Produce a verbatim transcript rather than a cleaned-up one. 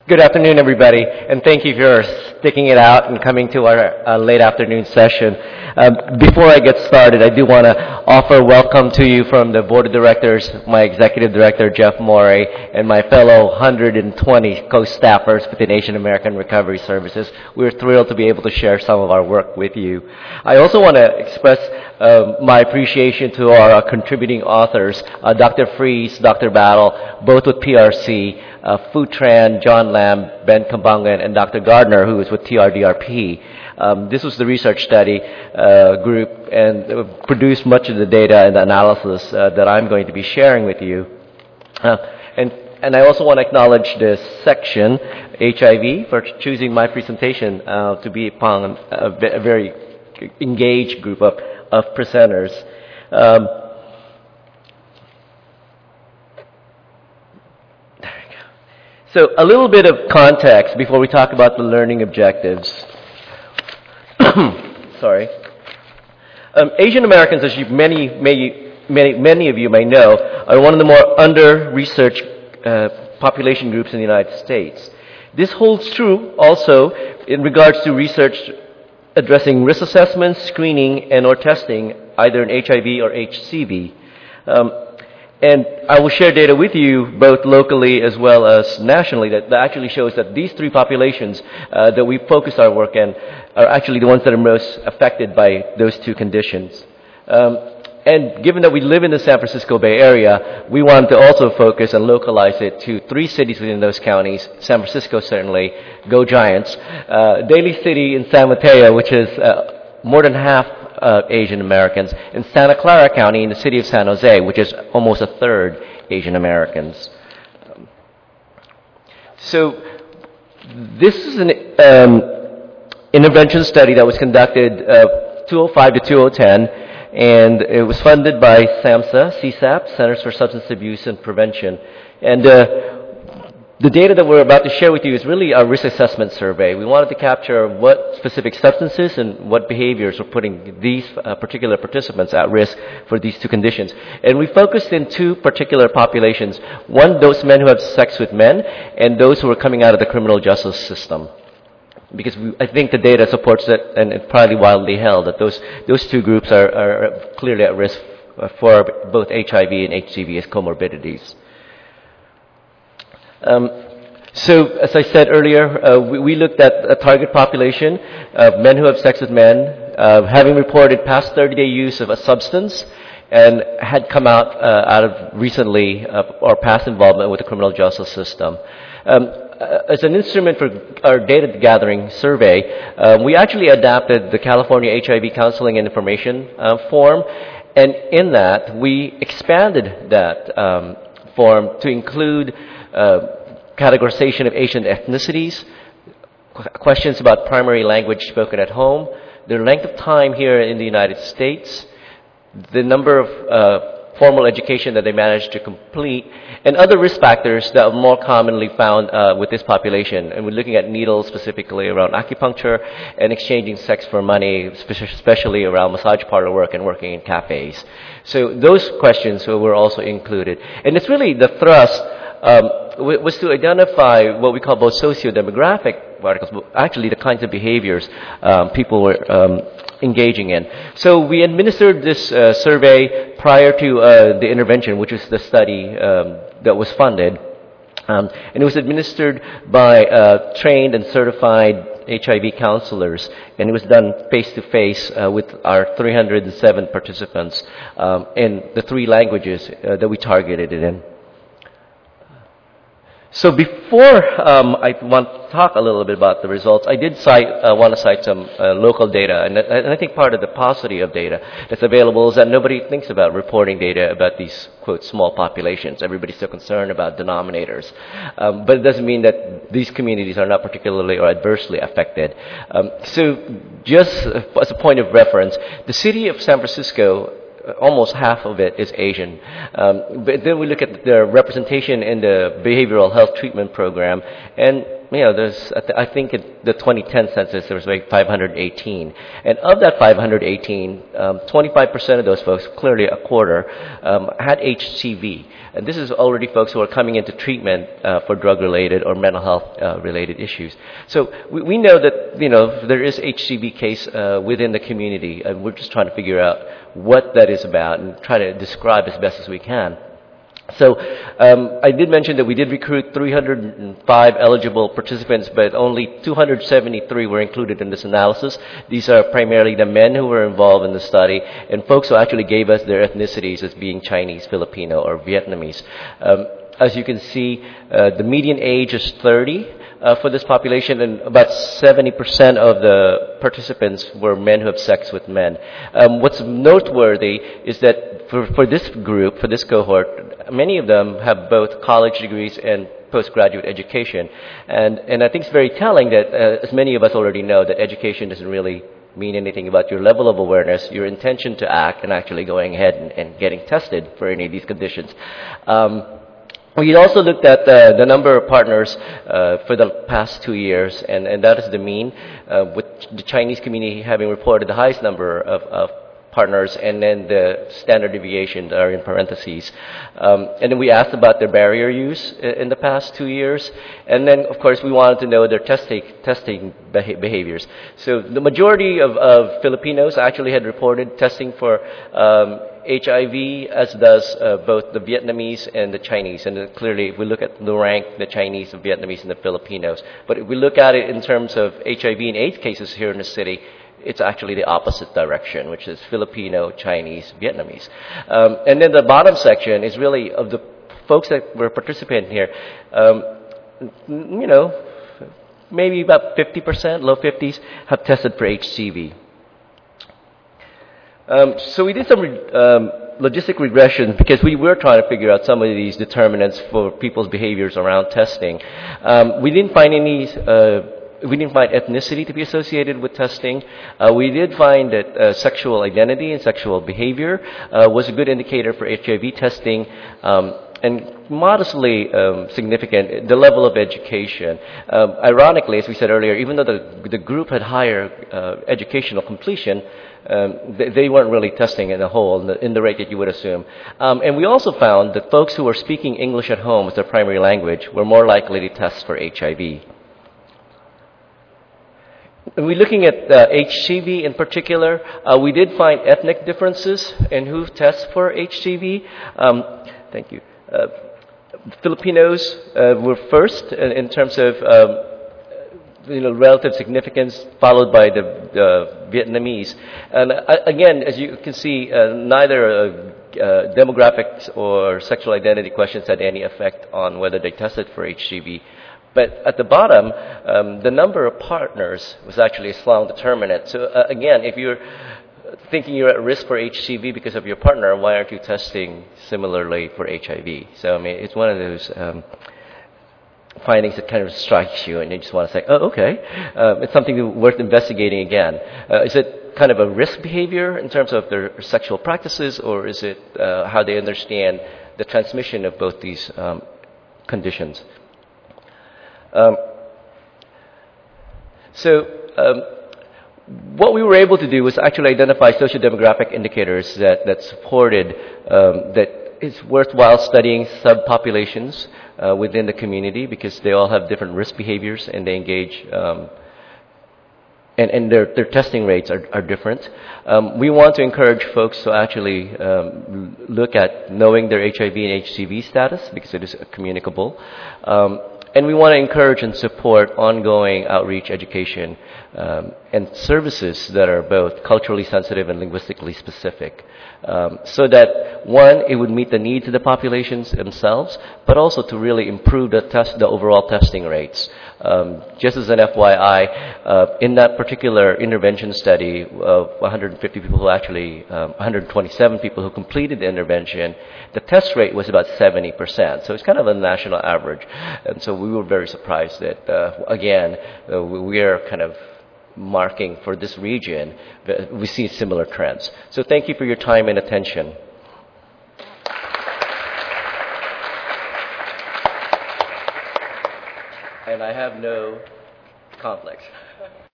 Good afternoon, everybody, and thank you for sticking it out and coming to our uh, late afternoon session. Um, before I get started, I do want to offer welcome to you from the Board of Directors, my Executive Director, Jeff Morey, and my fellow one hundred twenty co-staffers within Asian American Recovery Services. We're thrilled to be able to share some of our work with you. I also want to express uh, my appreciation to our uh, contributing authors, uh, Doctor Freeze, Doctor Battle, both with P R C, Uh, Futran, John Lamb, Ben Kambangan, and Doctor Gardner, who is with T R D R P. Um, this was the research study uh, group and uh, produced much of the data and the analysis uh, that I'm going to be sharing with you. Uh, and, and I also want to acknowledge this section, H I V, for choosing my presentation uh, to be upon a, a very engaged group of, of presenters. Um, So a little bit of context before we talk about the learning objectives. Sorry. Um, Asian Americans, as you, many, many, many, many of you may know, are one of the more under-researched uh, population groups in the United States. This holds true also in regards to research addressing risk assessment, screening, and or testing, either in H I V or H C V. Um, And I will share data with you both locally as well as nationally that, that actually shows that these three populations uh, that we focus our work in are actually the ones that are most affected by those two conditions. Um, and given that we live in the San Francisco Bay Area, we want to also focus and localize it to three cities within those counties. San Francisco, certainly. Go Giants. Uh, Daly City in San Mateo, which is uh, more than half Uh, Asian Americans, in Santa Clara County in the city of San Jose, which is almost a third Asian Americans. Um, so this is an um, intervention study that was conducted uh, two thousand five to two thousand ten, and it was funded by SAMHSA, C SAP, Centers for Substance Abuse and Prevention. And uh, the data that we're about to share with you is really our risk assessment survey. We wanted to capture what specific substances and what behaviors are putting these uh, particular participants at risk for these two conditions. And we focused in two particular populations. One, those men who have sex with men, and those who are coming out of the criminal justice system. Because we, I think the data supports it, and it's probably widely held, that those, those two groups are, are clearly at risk for both H I V and H C V as comorbidities. Um, so, as I said earlier, uh, we, we looked at a target population of men who have sex with men, uh, having reported past thirty-day use of a substance, and had come out uh, out of recently uh, or past involvement with the criminal justice system. Um, as an instrument for our data gathering survey, uh, we actually adapted the California H I V Counseling and Information uh, form, and in that we expanded that um, form to include Uh, categorization of Asian ethnicities, qu- questions about primary language spoken at home, their length of time here in the United States, the number of uh, formal education that they managed to complete, and other risk factors that are more commonly found uh, with this population. And we're looking at needles specifically around acupuncture and exchanging sex for money, especially around massage parlor work and working in cafes. So those questions were also included. And it's really the thrust Um, was to identify what we call both socio-demographic articles, but actually the kinds of behaviors um, people were um, engaging in. So we administered this uh, survey prior to uh, the intervention, which was the study um, that was funded. Um, and it was administered by uh, trained and certified H I V counselors, and it was done face-to-face uh, with our three hundred seven participants um, in the three languages uh, that we targeted it in. So before um, I want to talk a little bit about the results, I did cite, uh, want to cite some uh, local data, and, and I think part of the paucity of data that's available is that nobody thinks about reporting data about these, quote, small populations. Everybody's so concerned about denominators. Um, but it doesn't mean that these communities are not particularly or adversely affected. Um, so just as a point of reference, the city of San Francisco, almost half of it is Asian. Um, but then we look at the representation in the behavioral health treatment program, and you know, there's, I th- I think in the twenty ten census, there was like five hundred eighteen. And of that five hundred eighteen, um, twenty-five percent of those folks, clearly a quarter, um, had H C V. And this is already folks who are coming into treatment uh, for drug-related or mental health-related uh, issues. So we, we know that, you know, there is H C V case uh, within the community, and we're just trying to figure out what that is about and try to describe as best as we can. So um, I did mention that we did recruit three hundred five eligible participants, but only two hundred seventy-three were included in this analysis. These are primarily the men who were involved in the study and folks who actually gave us their ethnicities as being Chinese, Filipino, or Vietnamese. Um, as you can see, uh, the median age is thirty. Uh, for this population, and about seventy percent of the participants were men who have sex with men. Um, what's noteworthy is that for, for this group, for this cohort, many of them have both college degrees and postgraduate education. And, and I think it's very telling that, uh, as many of us already know, that education doesn't really mean anything about your level of awareness, your intention to act, and actually going ahead and, and getting tested for any of these conditions. Um, We also looked at uh, the number of partners uh, for the past two years, and, and that is the mean, uh, with the Chinese community having reported the highest number of, of partners, and then the standard deviations are in parentheses. Um, and then we asked about their barrier use in the past two years. And then, of course, we wanted to know their testing, testing beha behaviors. So the majority of, of Filipinos actually had reported testing for um, H I V, as does uh, both the Vietnamese and the Chinese. And uh, clearly, if we look at the rank, the Chinese, the Vietnamese, and the Filipinos. But if we look at it in terms of H I V and AIDS cases here in the city, it's actually the opposite direction, which is Filipino, Chinese, Vietnamese. Um, and then the bottom section is really of the folks that were participating here. Um, you know, maybe about fifty percent, low fifties, have tested for H C V. Um, so we did some um, logistic regression because we were trying to figure out some of these determinants for people's behaviors around testing. Um, we didn't find any, uh, we didn't find ethnicity to be associated with testing. Uh, we did find that uh, sexual identity and sexual behavior uh, was a good indicator for H I V testing. Um, and modestly um, significant, the level of education. Um, ironically, as we said earlier, even though the, the group had higher uh, educational completion, um, they, they weren't really testing in the whole, in the, in the rate that you would assume. Um, and we also found that folks who were speaking English at home as their primary language were more likely to test for H I V. When we're looking at uh, H C V in particular, uh, we did find ethnic differences in who tests for H C V. Um, thank you. Uh, Filipinos uh, were first in, in terms of um, you know, relative significance, followed by the uh, Vietnamese. And uh, again, as you can see, uh, neither uh, uh, demographics or sexual identity questions had any effect on whether they tested for H C V. But at the bottom, um, the number of partners was actually a strong determinant. So uh, again, if you're thinking you're at risk for H C V because of your partner, why aren't you testing similarly for H I V? So I mean, it's one of those um, findings that kind of strikes you, and you just want to say, oh, okay, um, it's something worth investigating again. Uh, is it kind of a risk behavior in terms of their sexual practices, or is it uh, how they understand the transmission of both these um, conditions? Um, so um, what we were able to do was actually identify socio-demographic indicators that, that supported um, that it's worthwhile studying subpopulations uh, within the community because they all have different risk behaviors and they engage um, and, and their, their testing rates are, are different. Um, we want to encourage folks to actually um, look at knowing their H I V and H C V status because it is communicable. Um, And we want to encourage and support ongoing outreach, education, um, and services that are both culturally sensitive and linguistically specific. Um, so that, one, it would meet the needs of the populations themselves, but also to really improve the, test, the overall testing rates. Um, just as an F Y I, uh, in that particular intervention study of one hundred fifty people who actually, um, one hundred twenty-seven people who completed the intervention, the test rate was about seventy percent. So it's kind of a national average. And so we were very surprised that, uh, again, uh, we are kind of marking for this region, we see similar trends. So thank you for your time and attention. and I have no conflicts.